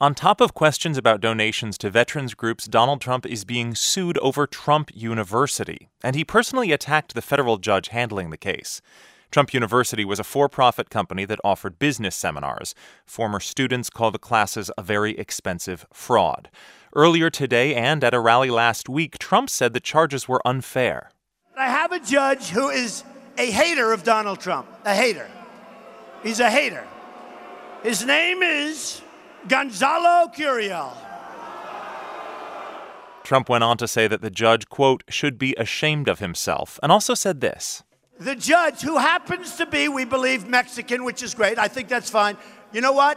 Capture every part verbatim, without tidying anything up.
On top of questions about donations to veterans groups, Donald Trump is being sued over Trump University, and he personally attacked the federal judge handling the case. Trump University was a for-profit company that offered business seminars. Former students call the classes a very expensive fraud. Earlier today and at a rally last week, Trump said the charges were unfair. I have a judge who is a hater of Donald Trump, a hater. He's a hater. His name is Gonzalo Curiel. Trump went on to say that the judge, quote, should be ashamed of himself, and also said this. The judge, who happens to be, we believe, Mexican, which is great. I think that's fine. You know what?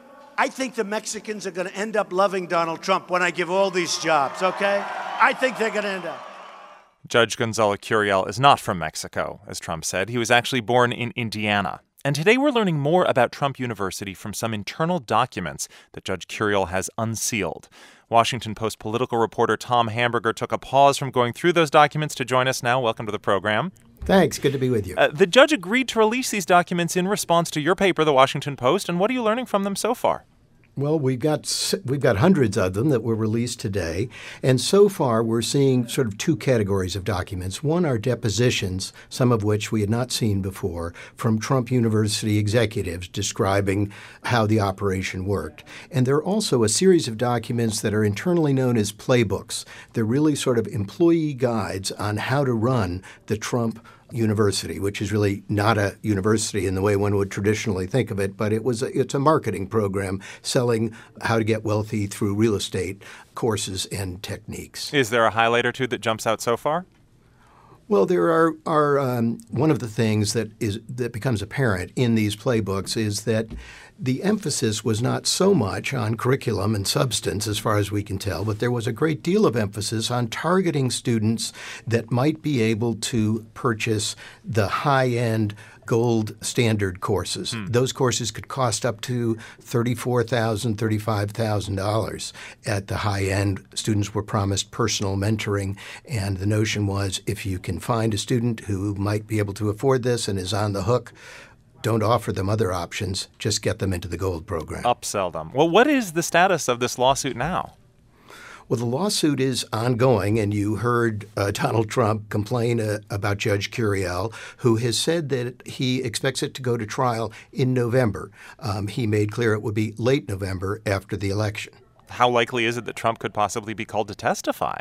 I think the Mexicans are going to end up loving Donald Trump when I give all these jobs, okay? I think they're going to end up. Judge Gonzalo Curiel is not from Mexico, as Trump said. He was actually born in Indiana. And today we're learning more about Trump University from some internal documents that Judge Curiel has unsealed. Washington Post political reporter Tom Hamburger took a pause from going through those documents to join us now. Welcome to the program. Thanks. Good to be with you. Uh, the judge agreed to release these documents in response to your paper, The Washington Post. And what are you learning from them so far? Well, we've got we've got hundreds of them that were released today. And so far, we're seeing sort of two categories of documents. One are depositions, some of which we had not seen before, from Trump University executives describing how the operation worked. And there are also a series of documents that are internally known as playbooks. They're really sort of employee guides on how to run the Trump University, which is really not a university in the way one would traditionally think of it, but it was a, it's a marketing program selling how to get wealthy through real estate courses and techniques. Is there a highlight or two that jumps out so far? Well, there are, are um, one of the things that is that becomes apparent in these playbooks is that the emphasis was not so much on curriculum and substance, as far as we can tell, but there was a great deal of emphasis on targeting students that might be able to purchase the high-end gold standard courses. Hmm. Those courses could cost up to thirty-four thousand dollars, thirty-five thousand dollars. At the high end, students were promised personal mentoring, and the notion was if you can find a student who might be able to afford this and is on the hook, don't offer them other options. Just get them into the gold program. Upsell them. Well, what is the status of this lawsuit now? Well, the lawsuit is ongoing, and you heard uh, Donald Trump complain uh, about Judge Curiel, who has said that he expects it to go to trial in November. Um, he made clear it would be late November after the election. How likely is it that Trump could possibly be called to testify?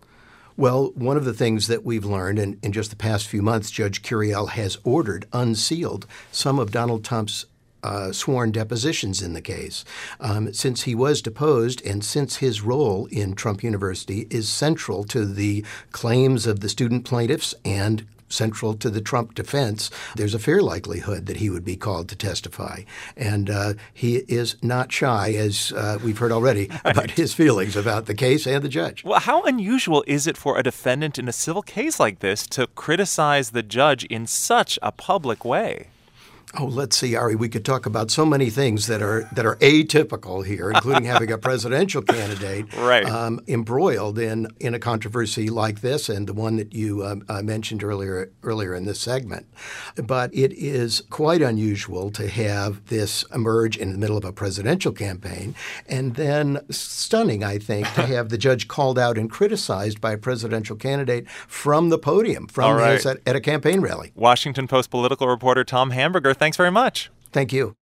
Well, one of the things that we've learned in, in just the past few months, Judge Curiel has ordered unsealed some of Donald Trump's Uh, sworn depositions in the case. Um, since he was deposed and since his role in Trump University is central to the claims of the student plaintiffs and central to the Trump defense, there's a fair likelihood that he would be called to testify. And uh, he is not shy, as uh, we've heard already, about his feelings about the case and the judge. Well, how unusual is it for a defendant in a civil case like this to criticize the judge in such a public way? Oh, let's see, Ari, we could talk about so many things that are that are atypical here, including having a presidential candidate right. um, embroiled in, in a controversy like this and the one that you um, uh, mentioned earlier earlier in this segment. But it is quite unusual to have this emerge in the middle of a presidential campaign, and then stunning, I think, to have the judge called out and criticized by a presidential candidate from the podium, from right. his, at, at a campaign rally. Washington Post political reporter Tom Hamburger, thanks very much. Thank you.